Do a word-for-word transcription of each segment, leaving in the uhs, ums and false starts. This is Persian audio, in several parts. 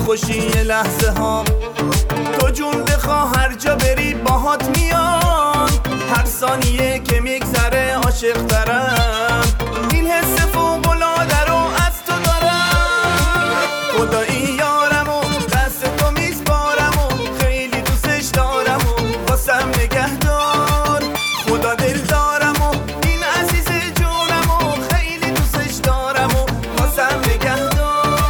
خوشی یه لحظه ها. تو جون بخوا هر جا بری باهات میام، هر ثانیه که میگذره عاشق ترم. این حس فوق‌العاده رو از تو دارم. خدایی یارم و دست تو میسپارم و خیلی دوستش دارم و واسم نگه دار. خدا دل دارم و این عزیز جونم و خیلی دوستش دارم و واسم نگه دار.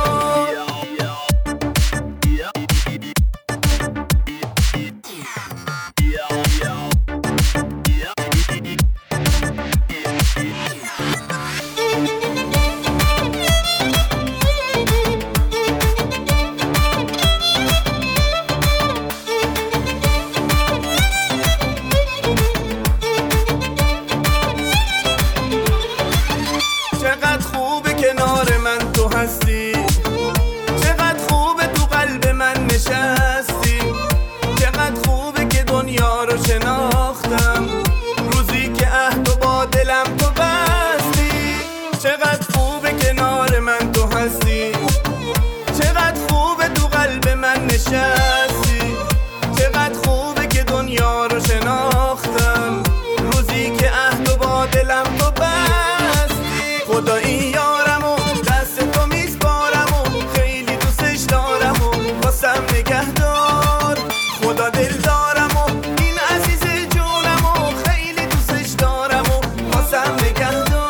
چقدر خوبه کنار من تو هستی، چقدر خوبه تو قلب من نشستی، چقدر خوبه که دنیا رو شناختم روزی که عهد و با دلم تو بستی. چقدر خوبه کنار من تو هستی، چقدر خوبه تو قلب من نشستی، چقدر خوبه که دنیا رو شناختم روزی که عهد و با دلم تو بستی. خدایی یارم و دست تو میسپارم و خیلی دوستش دارم و واسم نگه دار. خدا دل دارم و این عزیز جونم و خیلی دوستش دارم و واسم نگه دار.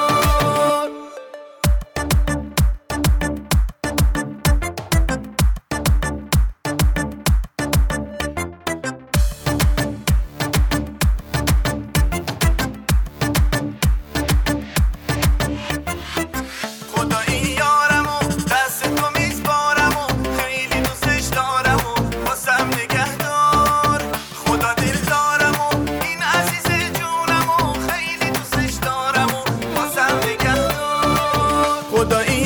خدایی یارم و دست تو میسپارم و خیلی دوستش دارم و واسم نگه دار. خدا دل دارم و این عزیز جونم و خیلی دوستش دارم و واسم نگه دار. خدایی